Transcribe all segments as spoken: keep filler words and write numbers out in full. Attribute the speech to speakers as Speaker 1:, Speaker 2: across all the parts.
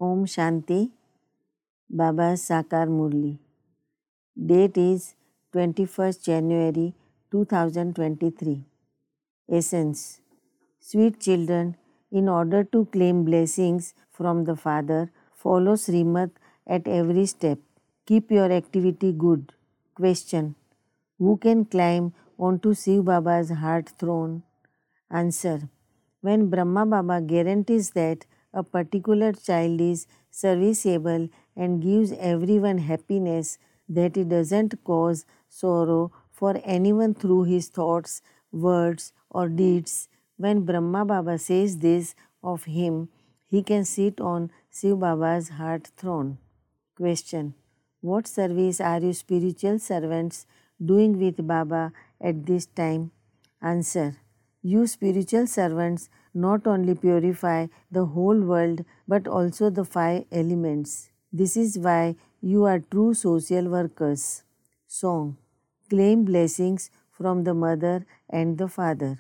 Speaker 1: Om Shanti, Baba's Sakar Murli. Date is twenty-first January two thousand twenty-three. Essence. Sweet children, in order to claim blessings from the Father, follow Srimad at every step. Keep your activity good. Question. Who can climb onto Shiv Baba's heart throne? Answer. When Brahma Baba guarantees that a particular child is serviceable and gives everyone happiness, that he doesn't cause sorrow for anyone through his thoughts, words, or deeds, when Brahma Baba says this of him, he can sit on Shiv Baba's heart throne. Question. What service are you spiritual servants doing with Baba at this time? Answer. You spiritual servants not only purify the whole world but also the five elements. This is why you are true social workers. Song. Claim blessings from the mother and the father.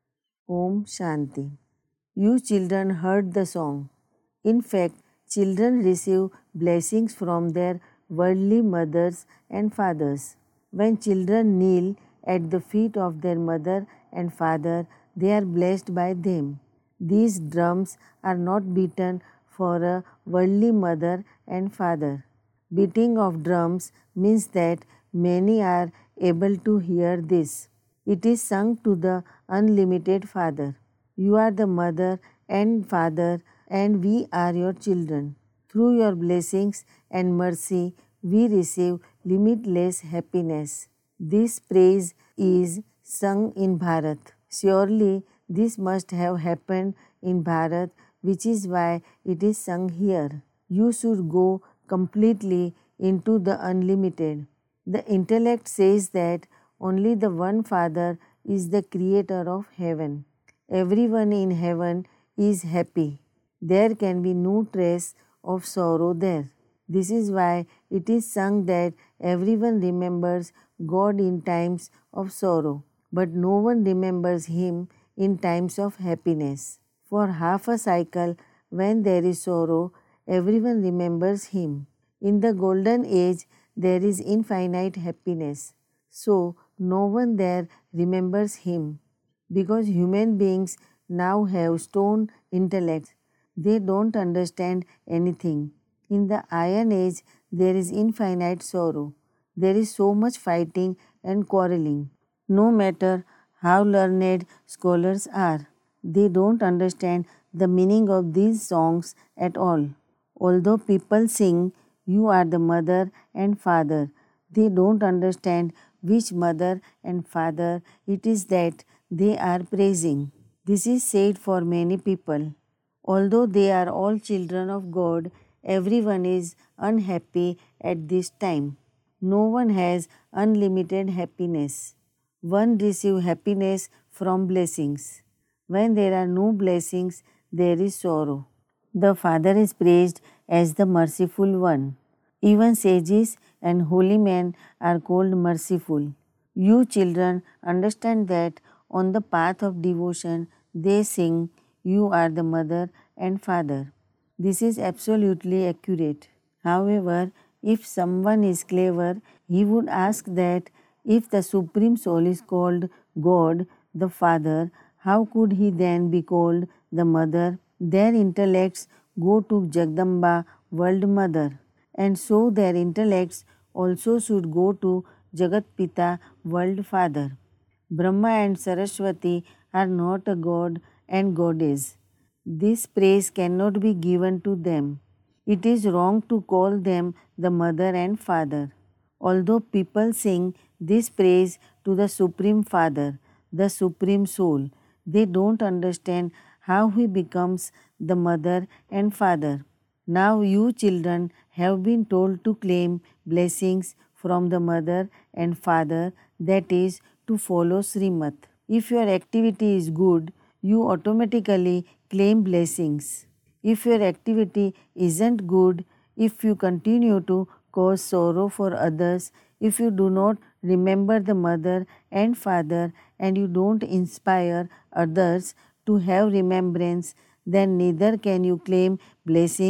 Speaker 1: Om Shanti. You children heard the song. In fact, children receive blessings from their worldly mothers and fathers. When children kneel at the feet of their mother and father, they are blessed by them. These drums are not beaten for a worldly mother and father. Beating of drums means that many are able to hear this. It is sung to the unlimited Father. You are the mother and father, and we are your children. Through your blessings and mercy, we receive limitless happiness. This praise is sung in Bharat. Surely this must have happened in Bharat, which is why it is sung here. You should go completely into the unlimited. The intellect says that only the one Father is the creator of heaven. Everyone in heaven is happy. There can be no trace of sorrow there. This is why it is sung that everyone remembers God in times of sorrow, but no one remembers Him in times of happiness. For half a cycle, when there is sorrow, everyone remembers Him. In the golden age, there is infinite happiness. So, no one there remembers Him. Because human beings now have stone intellects, they don't understand anything. In the Iron Age, there is infinite sorrow. There is so much fighting and quarreling. No matter how learned scholars are, they don't understand the meaning of these songs at all. Although people sing, "You are the mother and father," they don't understand which mother and father it is that they are praising. This is said for many people. Although they are all children of God, everyone is unhappy at this time. No one has unlimited happiness. One receives happiness from blessings. When there are no blessings, there is sorrow. The Father is praised as the merciful one. Even sages and holy men are called merciful. You children understand that on the path of devotion they sing, "You are the mother and father." This is absolutely accurate. However, if someone is clever, he would ask that if the Supreme Soul is called God, the Father, how could he then be called the Mother? Their intellects go to Jagdamba, World Mother, and so their intellects also should go to Jagat Pita, World Father. Brahma and Saraswati are not a god and goddess. This praise cannot be given to them. It is wrong to call them the mother and father. Although people sing this praise to the Supreme Father, the Supreme Soul, they don't understand how He becomes the mother and father. Now you children have been told to claim blessings from the mother and father, that is, to follow Srimad. If your activity is good, you automatically claim blessings. If your activity isn't good, if you continue to cause sorrow for others, if you do not remember the mother and father and you don't inspire others to have remembrance, then neither can you claim blessings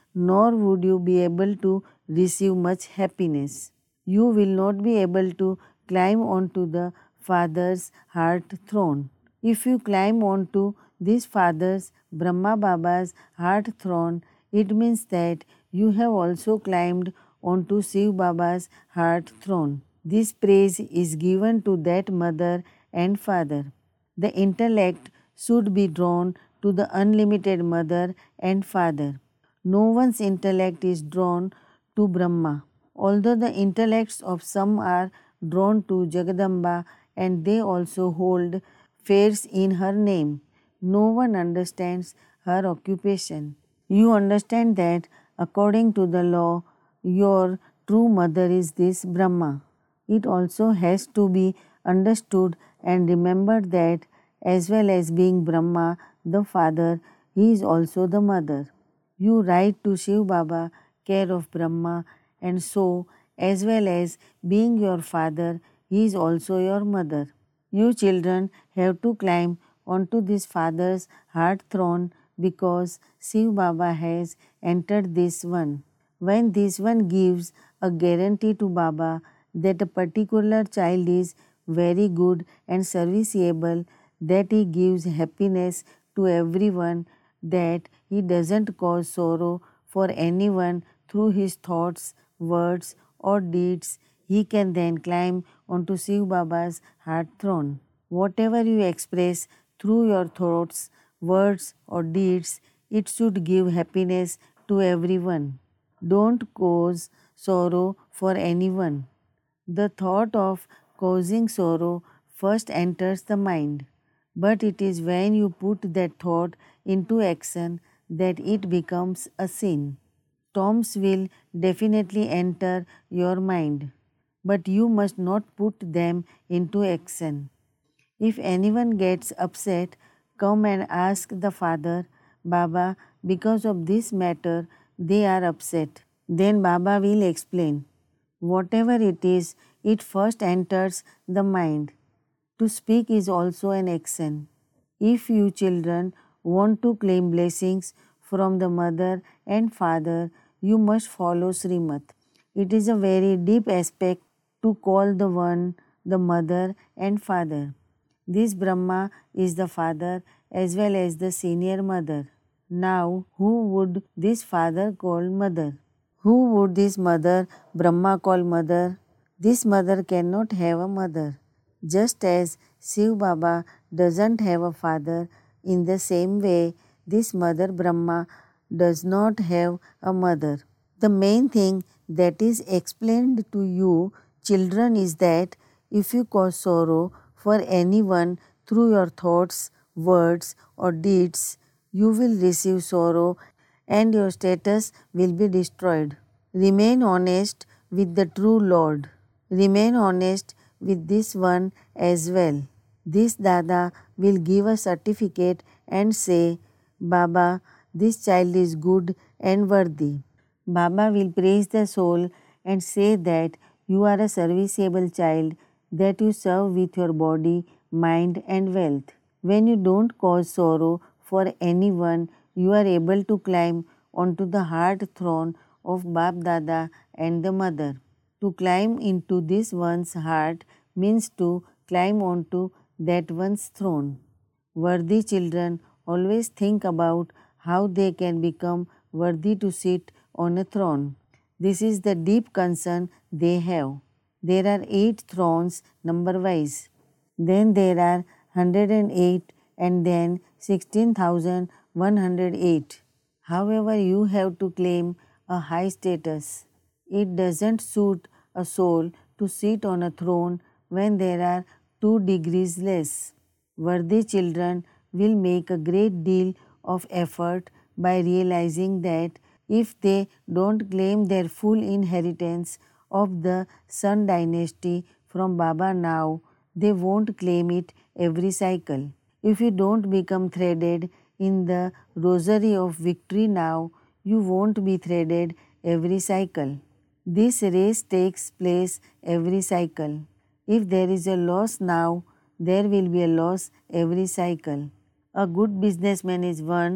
Speaker 1: nor would you be able to receive much happiness. You will not be able to climb onto the Father's heart throne. If you climb onto this Father's, Brahma Baba's heart throne, it means that you have also climbed onto Shiv Baba's heart throne. This praise is given to that mother and father. The intellect should be drawn to the unlimited mother and father. No one's intellect is drawn to Brahma. Although the intellects of some are drawn to Jagadamba and they also hold fairs in her name, no one understands her occupation. You understand that according to the law, your true mother is this Brahma. It also has to be understood and remembered that as well as being Brahma, the father, he is also the mother. You write to Shiv Baba, care of Brahma, and so as well as being your father, he is also your mother. You children have to climb onto this father's heart throne because Shiv Baba has entered this one. When this one gives a guarantee to Baba that a particular child is very good and serviceable, that he gives happiness to everyone, that he doesn't cause sorrow for anyone through his thoughts, words or deeds, he can then climb onto Shiv Baba's heart throne. Whatever you express through your thoughts, words or deeds, it should give happiness to everyone. Don't cause sorrow for anyone. The thought of causing sorrow first enters the mind, but it is when you put that thought into action that it becomes a sin. Storms will definitely enter your mind, but you must not put them into action. If anyone gets upset, come and ask the father, Baba, because of this matter they are upset. Then Baba will explain. Whatever it is, it first enters the mind. To speak is also an action. If you children want to claim blessings from the mother and father, you must follow Srimad. It is a very deep aspect to call the one the mother and father. This Brahma is the father as well as the senior mother. Now, who would this father call mother? Who would this mother Brahma call mother? This mother cannot have a mother. Just as Shiv Baba doesn't have a father, in the same way this mother Brahma does not have a mother. The main thing that is explained to you children is that if you cause sorrow for anyone through your thoughts, words or deeds, you will receive sorrow and your status will be destroyed. Remain honest with the true Lord. Remain honest with this one as well. This Dada will give a certificate and say, Baba, this child is good and worthy. Baba will praise the soul and say that you are a serviceable child, that you serve with your body, mind and wealth. When you don't cause sorrow for anyone, you are able to climb onto the heart throne of Bap Dada and the mother. To climb into this one's heart means to climb onto that one's throne. Worthy children always think about how they can become worthy to sit on a throne. This is the deep concern they have. There are eight thrones number-wise. Then there are one hundred eight and then sixteen thousand one hundred eight. However, you have to claim a high status. It doesn't suit a soul to sit on a throne when there are two degrees less. Worthy children will make a great deal of effort by realizing that if they don't claim their full inheritance of the Sun dynasty from Baba now, they won't claim it every cycle. If you don't become threaded in the rosary of victory now, you won't be threaded every cycle. This race takes place every cycle. If there is a loss now, there will be a loss every cycle. A good businessman is one who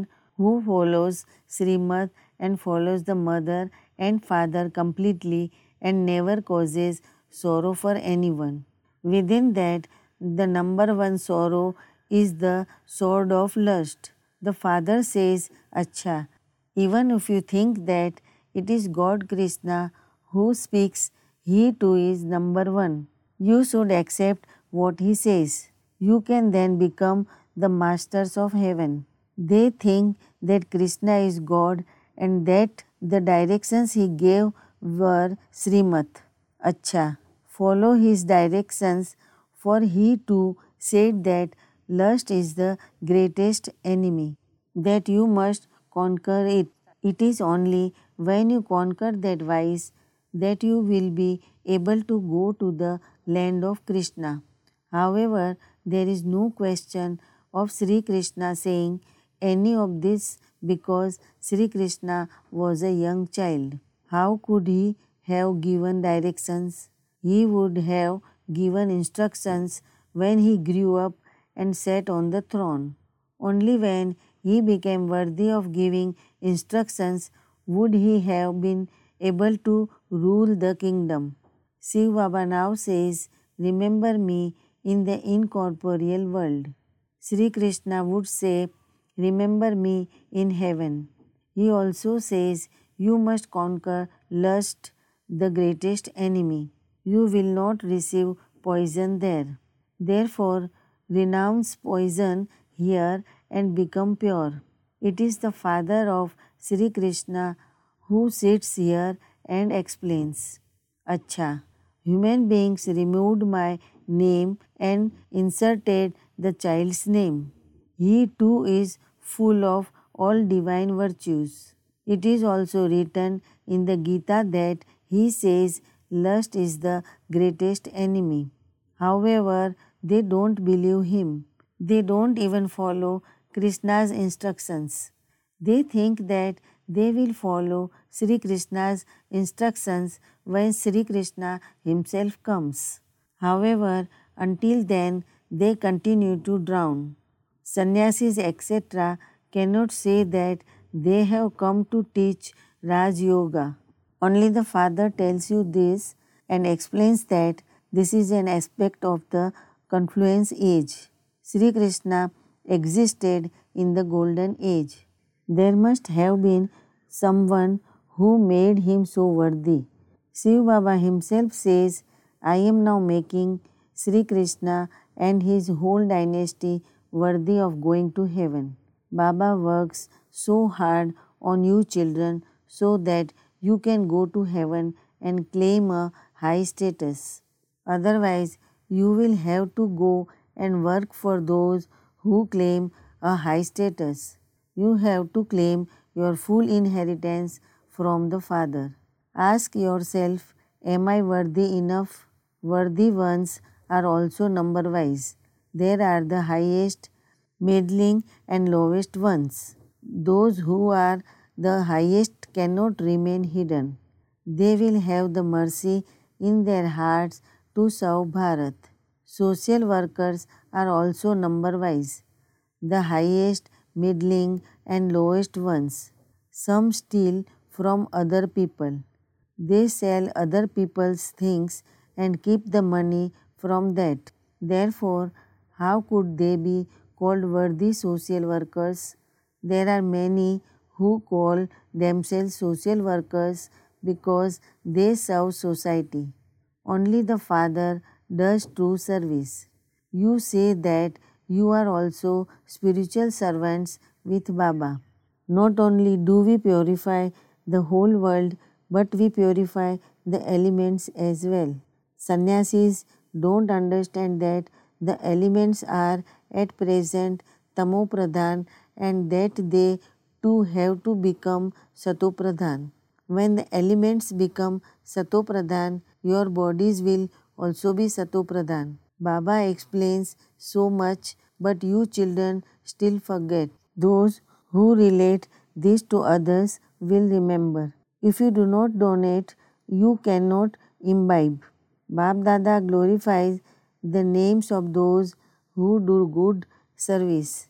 Speaker 1: who follows Srimad and follows the mother and father completely and never causes sorrow for anyone. Within that, the number one sorrow is the sword of lust. The father says, Acha, even if you think that it is God Krishna who speaks, he too is number one. You should accept what he says. You can then become the masters of heaven. They think that Krishna is God and that the directions he gave were Srimad. Acha, follow his directions, for he too said that lust is the greatest enemy, that you must conquer it. It is only when you conquer that vice that you will be able to go to the land of Krishna. However, there is no question of Sri Krishna saying any of this because Sri Krishna was a young child. How could he have given directions? He would have given instructions when he grew up and sat on the throne. Only when he became worthy of giving instructions would he have been able to rule the kingdom. Shiv Baba now says, remember me in the incorporeal world. Sri Krishna would say, remember me in heaven. He also says, you must conquer lust, the greatest enemy. You will not receive poison there. Therefore, renounce poison here and become pure. It is the father of Sri Krishna who sits here and explains. Acha, human beings removed my name and inserted the child's name. He too is full of all divine virtues. It is also written in the Gita that he says lust is the greatest enemy. However, they don't believe him. They don't even follow Krishna's instructions. They think that they will follow Sri Krishna's instructions when Sri Krishna himself comes. However, until then, they continue to drown. Sannyasis, et cetera cannot say that they have come to teach Raj Yoga. Only the Father tells you this and explains that this is an aspect of the confluence age. Sri Krishna existed in the golden age. There must have been someone who made him so worthy. Shiv Baba himself says, I am now making Sri Krishna and his whole dynasty worthy of going to heaven. Baba works so hard on you children so that you can go to heaven and claim a high status. Otherwise, you will have to go and work for those who claim a high status. You have to claim your full inheritance from the Father. Ask yourself, am I worthy enough? Worthy ones are also number-wise. There are the highest, middling and lowest ones. Those who are the highest cannot remain hidden. They will have the mercy in their hearts to serve Bharat. Social workers are also number-wise. The highest, middling and lowest ones. Some steal from other people. They sell other people's things and keep the money from that. Therefore, how could they be called worthy social workers? There are many who call themselves social workers because they serve society. Only the Father does true service. You say that you are also spiritual servants with Baba. Not only do we purify the whole world, but we purify the elements as well. Sannyasis don't understand that the elements are at present Tamo Pradhan and that they too have to become Sato Pradhan. When the elements become Sato Pradhan, your bodies will also be Sato Pradhan. Baba explains so much, but you children still forget. Those who relate this to others will remember. If you do not donate, you cannot imbibe. Bab Dada glorifies the names of those who do good service.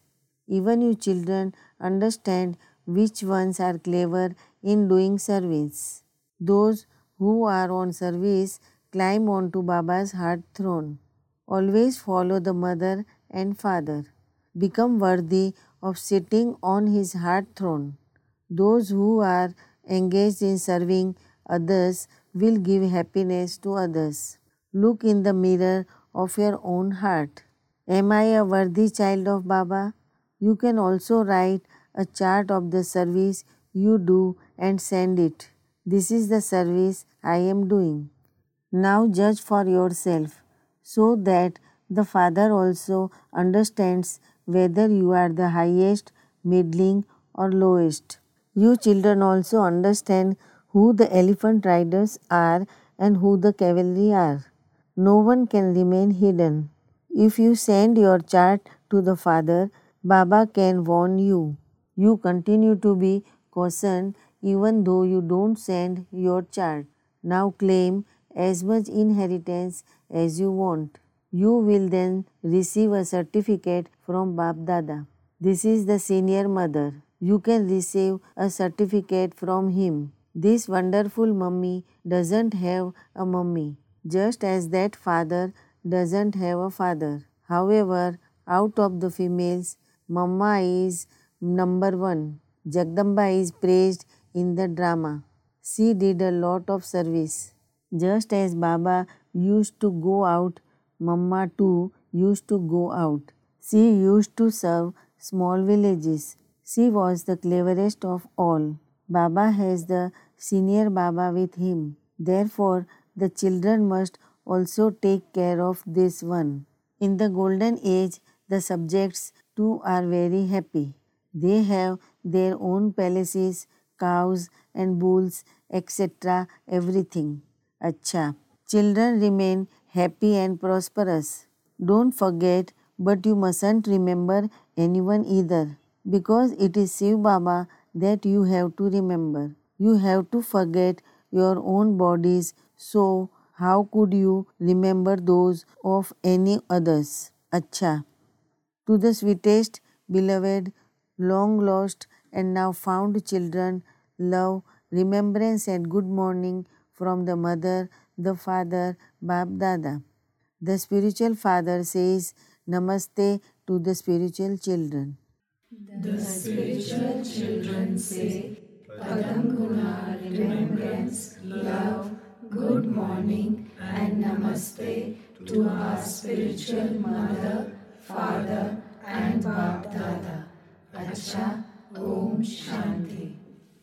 Speaker 1: Even you children understand which ones are clever in doing service. Those who are on service climb onto Baba's heart throne. Always follow the mother and father. Become worthy of sitting on his heart throne. Those who are engaged in serving others will give happiness to others. Look in the mirror of your own heart. Am I a worthy child of Baba? You can also write a chart of the service you do and send it. This is the service I am doing. Now judge for yourself so that the Father also understands whether you are the highest, middling, or lowest. You children also understand who the elephant riders are and who the cavalry are. No one can remain hidden. If you send your chart to the Father, Baba can warn you. You continue to be cautioned even though you don't send your chart. Now claim as much inheritance as you want. You will then receive a certificate from Bap Dada. This is the senior mother. You can receive a certificate from him. This wonderful mummy doesn't have a mummy, just as that father doesn't have a father. However, out of the females, Mamma is number one. Jagdamba is praised in the drama. She did a lot of service. Just as Baba used to go out, Mamma too used to go out. She used to serve small villages. She was the cleverest of all. Baba has the senior Baba with him. Therefore, the children must also take care of this one. In the golden age, the subjects too are very happy. They have their own palaces, cows and bulls, et cetera, everything. Acha. Children remain happy and prosperous. Don't forget, but you mustn't remember anyone either, because it is Shiv Baba that you have to remember. You have to forget your own bodies, so how could you remember those of any others? Acha. To the sweetest, beloved, long lost and now found children, love, remembrance and good morning from the mother, the father, Bap Dada. The spiritual father says Namaste to the spiritual children.
Speaker 2: The spiritual children say Padam Guna, remembrance, love, good morning and Namaste to our spiritual mother, father and Bap Dada. Acha, Om Shanti.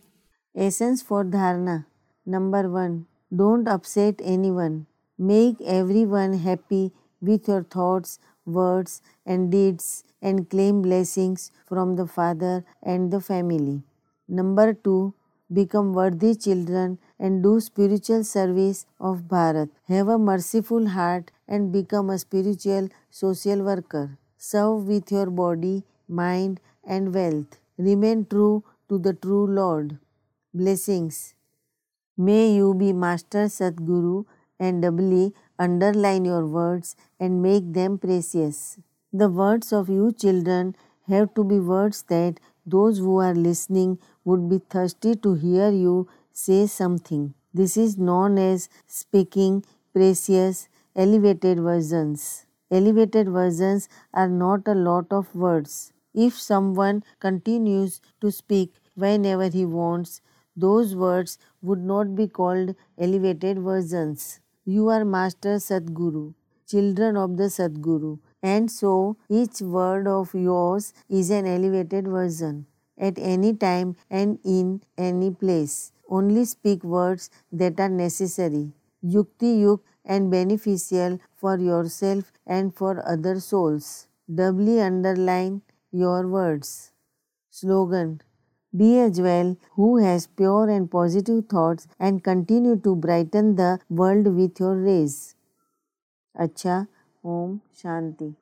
Speaker 1: Essence for Dharana. Number one. Don't upset anyone. Make everyone happy with your thoughts, words, and deeds, and claim blessings from the Father and the family. Number two. Become worthy children and do spiritual service of Bharat. Have a merciful heart and become a spiritual social worker. Serve with your body, mind, and wealth. Remain true to the true Lord. Blessings. May you be Master Sadguru and doubly underline your words and make them precious. The words of you children have to be words that those who are listening would be thirsty to hear you say something. This is known as speaking precious, elevated versions. Elevated versions are not a lot of words. If someone continues to speak whenever he wants, those words would not be called elevated versions. You are Master Sadguru, children of the Sadguru, and so each word of yours is an elevated version. At any time and in any place, only speak words that are necessary, yukti yuk and beneficial for yourself and for other souls. Doubly underline your words. Slogan. Be a jewel who has pure and positive thoughts and continue to brighten the world with your rays. Acha, Om Shanti.